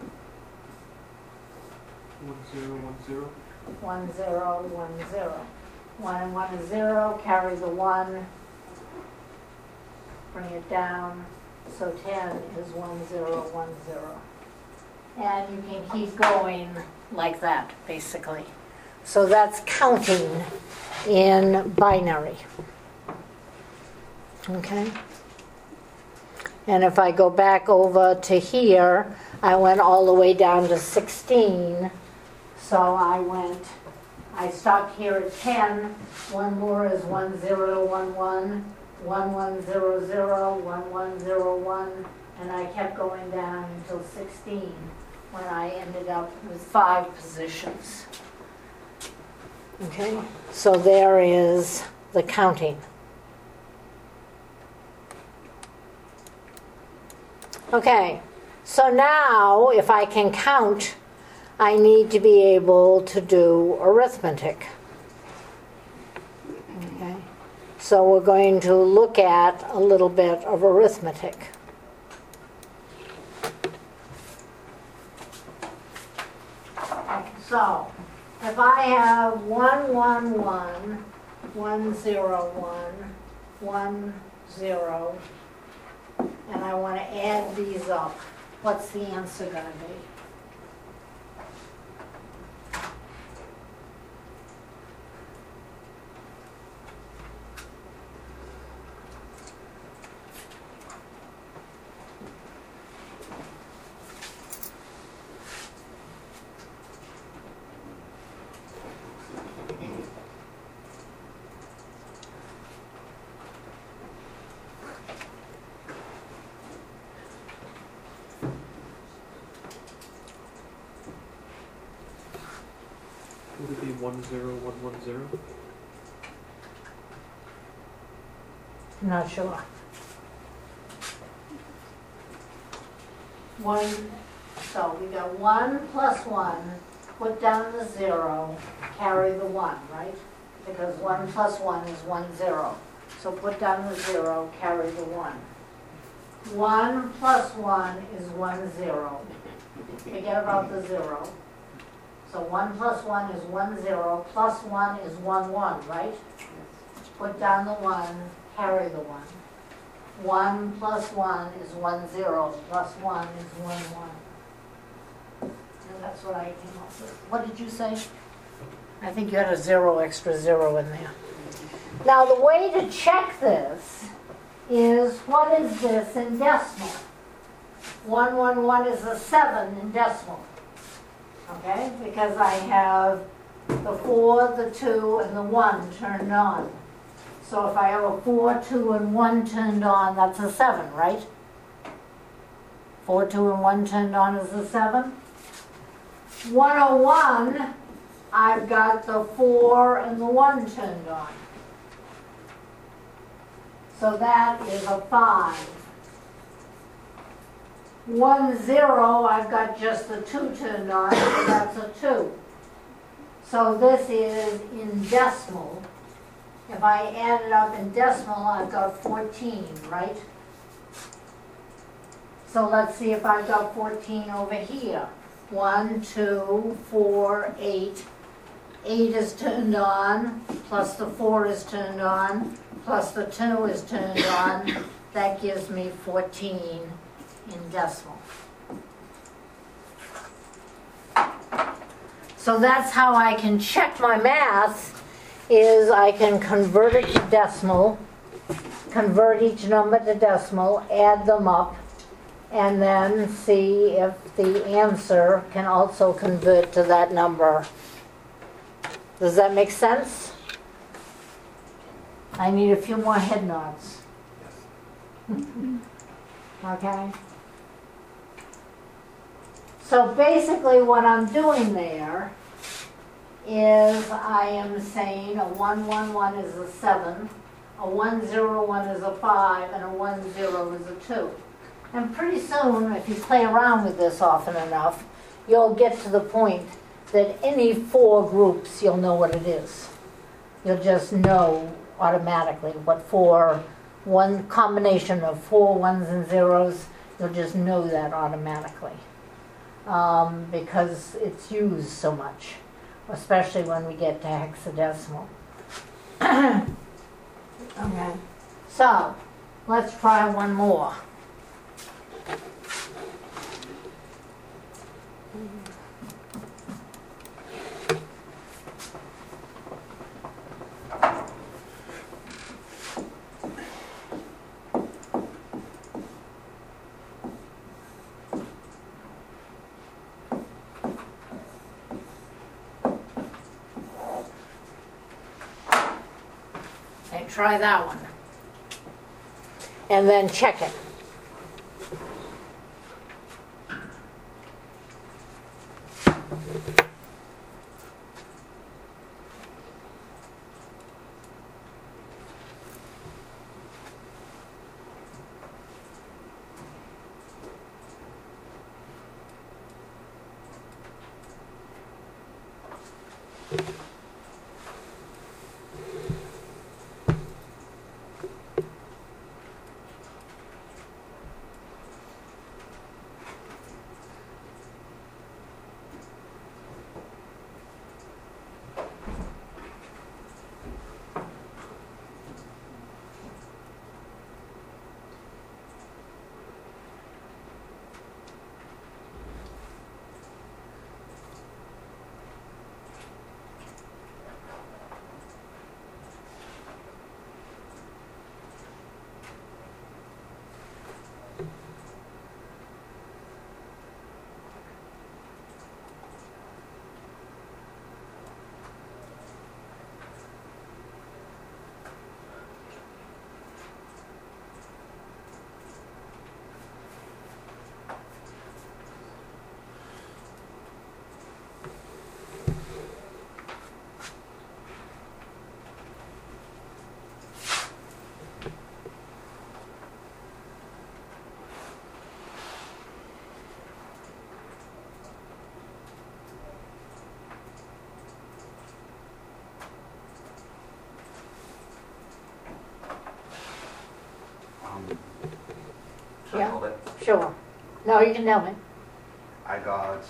1010. 1010. 1 and 1 is 0. Carry the 1. Bring it down. So 10 is 1010. And you can keep going like that, basically. So that's counting in binary. Okay? And if I go back over to here, I went all the way down to 16. So I stopped here at 10. One more is 1011, 1100, 1101, and I kept going down until 16 when I ended up with 5 positions. Okay, so there is the counting. Okay, so now if I can count, I need to be able to do arithmetic. Okay, so we're going to look at a little bit of arithmetic. So, if I have 111, 101, 10, and I want to add these up, what's the answer going to be? Would it be 10110? I'm not sure. So we got 1 plus 1, put down the 0, carry the 1, right? Because 1 plus 1 is 1, 0. So put down the 0, carry the 1. 1 plus 1 is 1, 0. Forget about the 0. So 1 plus 1 is 1, 0, plus 1 is 1, 1, right? Put down the 1, carry the 1. 1 plus 1 is 1, 0, plus 1 is 1, 1. And that's what I came up with. What did you say? I think you had a 0, extra 0 in there. Now the way to check this is, what is this in decimal? 111 is a 7 in decimal. Okay? Because I have the 4, the 2, and the 1 turned on. So if I have a 4, 2, and 1 turned on, that's a 7, right? 4, 2, and 1 turned on is a 7. 101, I've got the 4 and the 1 turned on. So that is a 5. 1, 0, I've got just the 2 turned on, so that's a 2. So this is in decimal. If I add it up in decimal, I've got 14, right? So let's see if I've got 14 over here. 1, 2, 4, 8. 8 is turned on, plus the 4 is turned on, plus the 2 is turned on. That gives me 14 in decimal. So that's how I can check my math, is I can convert it to decimal, convert each number to decimal, add them up, and then see if the answer can also convert to that number. Does that make sense? I need a few more head nods. Okay? So basically what I'm doing there is I am saying a 111 is a 7, a 101 is a 5, and a 10 is a 2. And pretty soon, if you play around with this often enough, you'll get to the point that any 4 groups, you'll know what it is. You'll just know automatically what 4, one combination of 4 1s and 0s, you'll just know that automatically. Because it's used so much, especially when we get to hexadecimal. Okay, so let's try one more. Try that one. And then check it. Should I Yeah. hold it? Sure. No, you can tell me. I got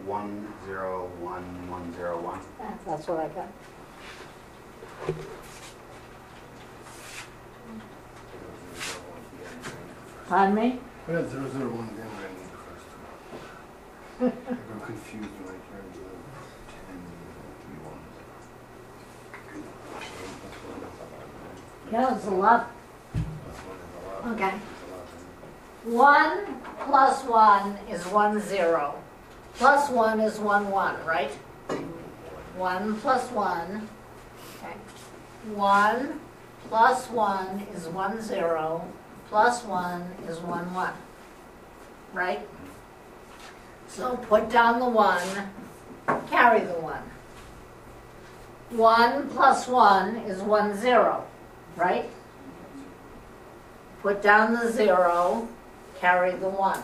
101101. That's what I got. Pardon me? I got 001 again, but I need the first one. I got confused when I tried the 10 Yeah, it's a lot. That's one is a lot. Okay. It's a lot. 1 plus 1 is 1, 0. Plus 1 is 1, 1, right? 1 plus 1. Okay. 1 plus 1 is 1, 0. Plus 1 is 1, 1. Right? So put down the 1, carry the 1. 1 plus 1 is 1, 0. Right? Put down the 0, carry the 1.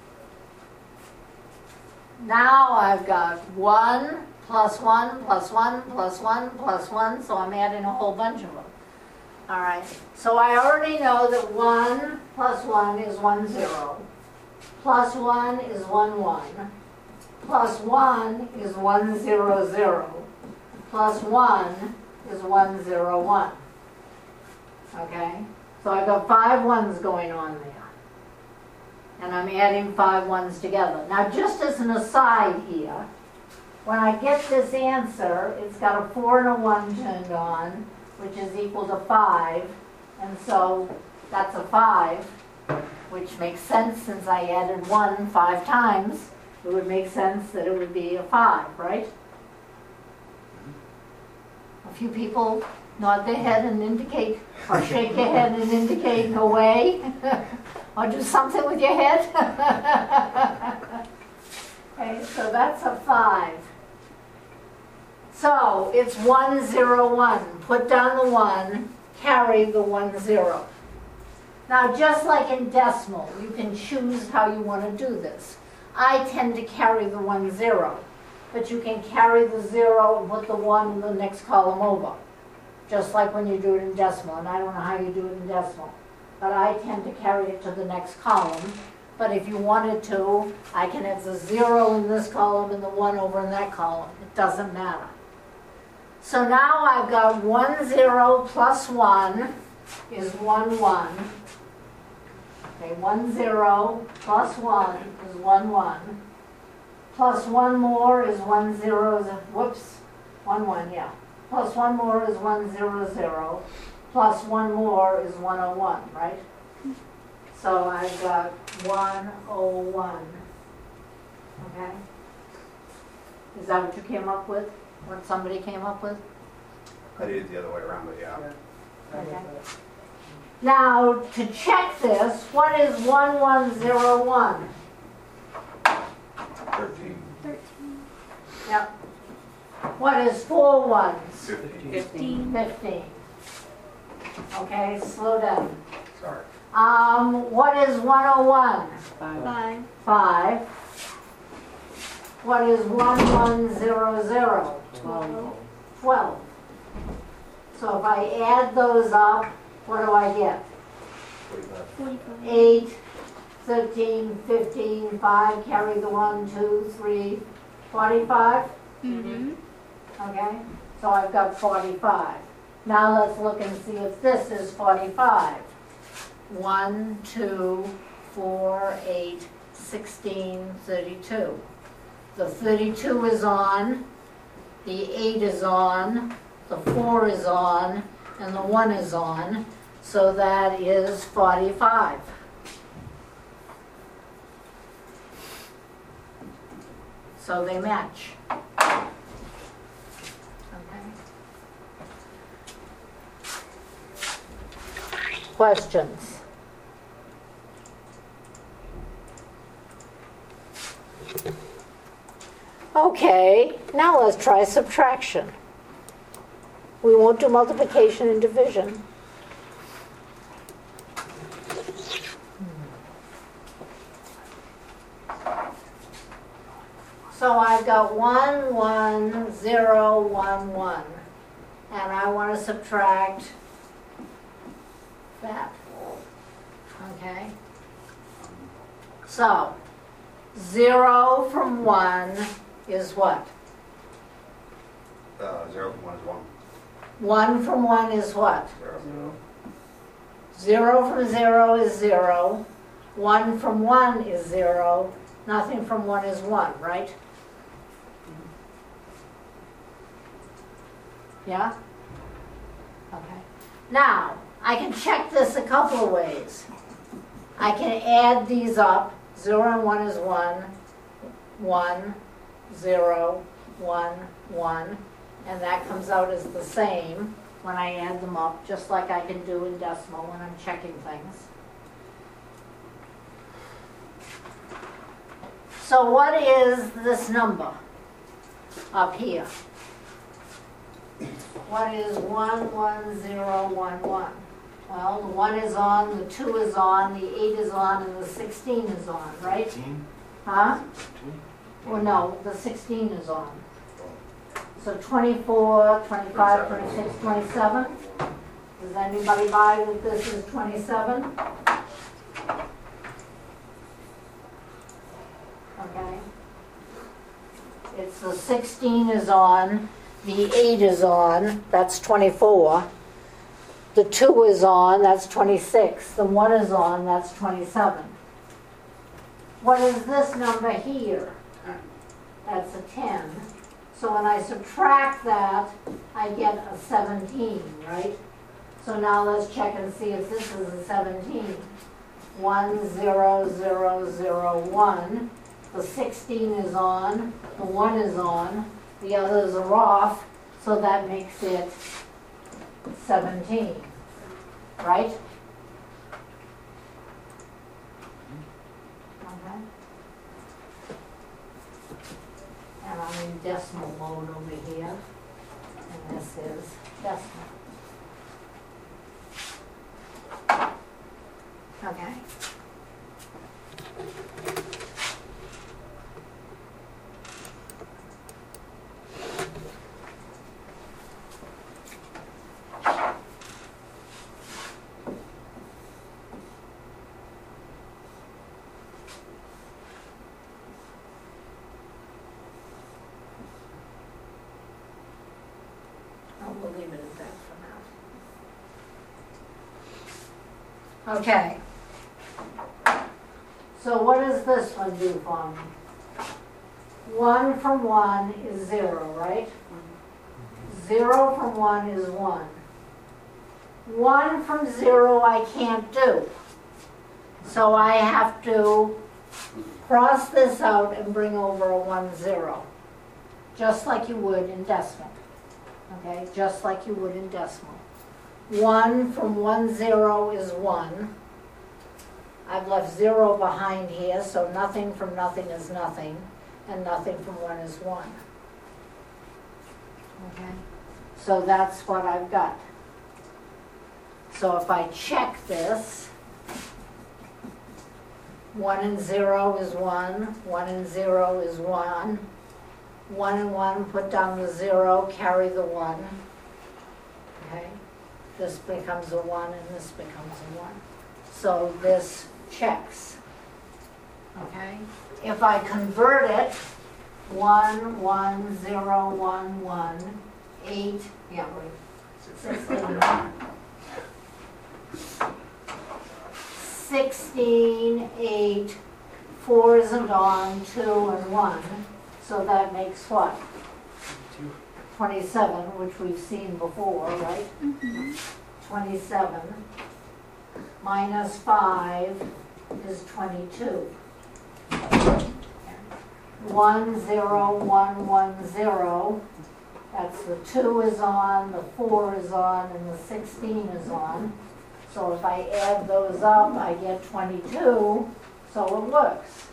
Now I've got 1 plus 1 plus 1 plus 1 plus 1, so I'm adding a whole bunch of them. All right, so I already know that 1 plus 1 is 1, 0. Plus 1 is 1, 1. Plus 1 is 1, 0, 0. Plus 1 is 1, 0, 1. Okay? So I've got 5 ones going on there. And I'm adding 5 ones together. Now just as an aside here, when I get this answer, it's got a 4 and a 1 turned on, which is equal to 5. And so that's a 5, which makes sense since I added 1 5 times. It would make sense that it would be a 5, right? A few people nod their head and indicate, or shake their head and indicate no way, or do something with your head. Okay, so that's a 5. So it's 1, 0, 1. Put down the 1, carry the 1, 0. Now just like in decimal, you can choose how you want to do this. I tend to carry the 1, 0, but you can carry the 0 and put the 1 in the next column over. Just like when you do it in decimal, and I don't know how you do it in decimal. But I tend to carry it to the next column. But if you wanted to, I can have the 0 in this column and the 1 over in that column. It doesn't matter. So now I've got 1, 0 plus 1 is 1, 1. Okay, 1, 0 plus 1 is 1, 1. Plus 1 more is 1, 0, whoops, 1, 1, yeah. Plus 1 more is 1, 0, 0. Plus 1 more is 101, right? So I've got 101. Okay? Is that what you came up with? What somebody came up with? I did it the other way around, but yeah. Okay. Now, to check this, what is 1101? 13. Yep. What is 4 ones? 15. 15. Okay, slow down. Sorry. What is 101? 5. 5. What is 1100? 12. So if I add those up, what do I get? 45. 8, 13, 15, 5, carry the 1, 2, 3, 45? Mm-hmm. Okay, so I've got 45. Now let's look and see if this is 45. 1, 2, 4, 8, 16, 32. The 32 is on, the 8 is on, the 4 is on, and the 1 is on, so that is 45. So they match. Questions? Okay, now let's try subtraction. We won't do multiplication and division. So I've got 1, 1, 0, 1, 1. And I want to subtract that. Okay? So, 0 from 1 is what? 0 from 1 is 1. 1 from 1 is what? 0. 0 from 0 is 0. 1 from 1 is 0. Nothing from 1 is 1, right? Yeah? Okay. Now, I can check this a couple of ways. I can add these up. 0 and 1 is 1. 1, 0, 1, 1. And that comes out as the same when I add them up, just like I can do in decimal when I'm checking things. So what is this number up here? What is 11011? Well, the 1 is on, the 2 is on, the 8 is on, and the 16 is on, right? 15? Huh? 15? Well, no, the 16 is on. So 24, 25, 26, 27? Does anybody buy that this is 27? Okay. It's the 16 is on, the 8 is on, that's 24. The 2 is on, that's 26. The 1 is on, that's 27. What is this number here? 10. That's a 10. So when I subtract that, I get a 17, right? So now let's check and see if this is a 17. 1, 0, 0, 0, 1. The 16 is on, the 1 is on, the others are off, so that makes it 17, right? Okay. And I'm in decimal mode over here, and this is decimal. Okay. We'll leave it at that for now. Okay. So what does this one do for me? 1 from 1 is 0, right? 0 from 1 is 1. 1 from 0 I can't do. So I have to cross this out and bring over a 1, 0. Just like you would in decimal. Okay, just like you would in decimal. 1 from 1, 0 is 1. I've left 0 behind here, so nothing from nothing is nothing, and nothing from 1 is 1. Okay, so that's what I've got. So if I check this, 1 and 0 is 1, 1 and 0 is 1. 1 and 1, put down the 0, carry the 1. Okay? This becomes a 1 and this becomes a 1. So this checks. Okay? If I convert it, 1, 1, 0, 1, 1, 8, yeah, wait. 16, 8, 4 isn't on, 2 and 1. So that makes what? 27, which we've seen before, right? 27 minus 5 is 22. 1, 0, 1, 1, 0. That's the 2 is on, the 4 is on, and the 16 is on. So if I add those up, I get 22, so it works.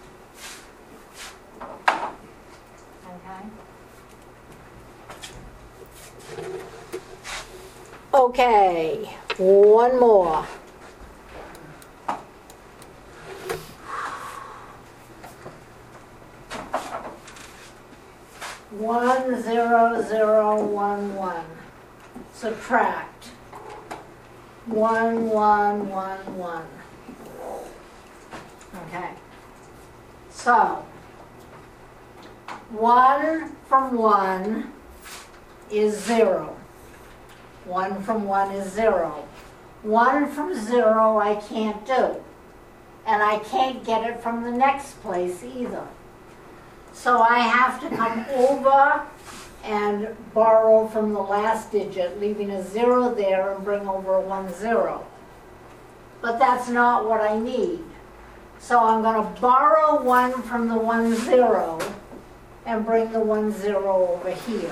Okay, one more. One, 0, 0, 1, 1. Subtract. 1, 1, 1, 1. Okay. So, 1 from 1 is 0. 1 from 1 is 0. 1 from 0 I can't do. And I can't get it from the next place either. So I have to come over and borrow from the last digit, leaving a 0 there and bring over a 1 0. But that's not what I need. So I'm going to borrow 1 from the 1 0 and bring the 1 0 over here.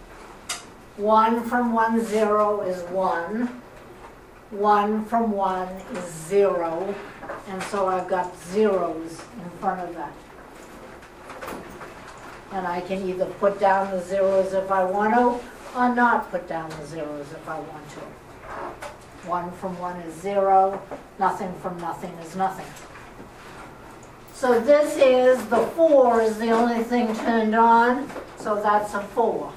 1 from 1 0 is 1. 1 from 1 is 0. And so I've got zeros in front of that. And I can either put down the zeros if I want to, or not put down the zeros if I want to. 1 from 1 is 0. Nothing from nothing is nothing. So this is, the 4 is the only thing turned on, so that's a 4.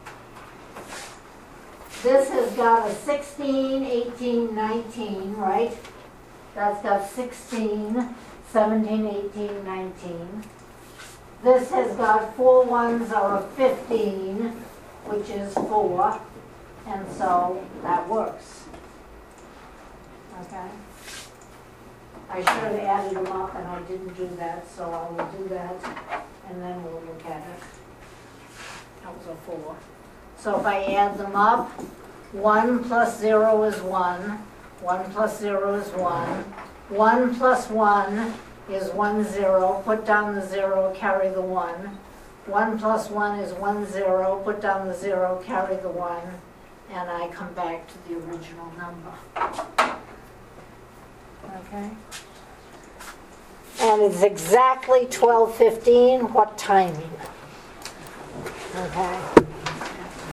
This has got a 16, 18, 19, right? That's got 16, 17, 18, 19. This has got 4 ones or a 15, which is 4, and so that works. Okay? I should have added them up and I didn't do that, so I will do that and then we'll look at it. That was a 4. So if I add them up, 1 plus 0 is 1. 1 plus 0 is 1. 1 plus 1 is 1 0. Put down the 0, carry the 1. 1 plus 1 is 1 0. Put down the 0, carry the 1. And I come back to the original number. Okay? And it's exactly 12:15. What timing? Okay?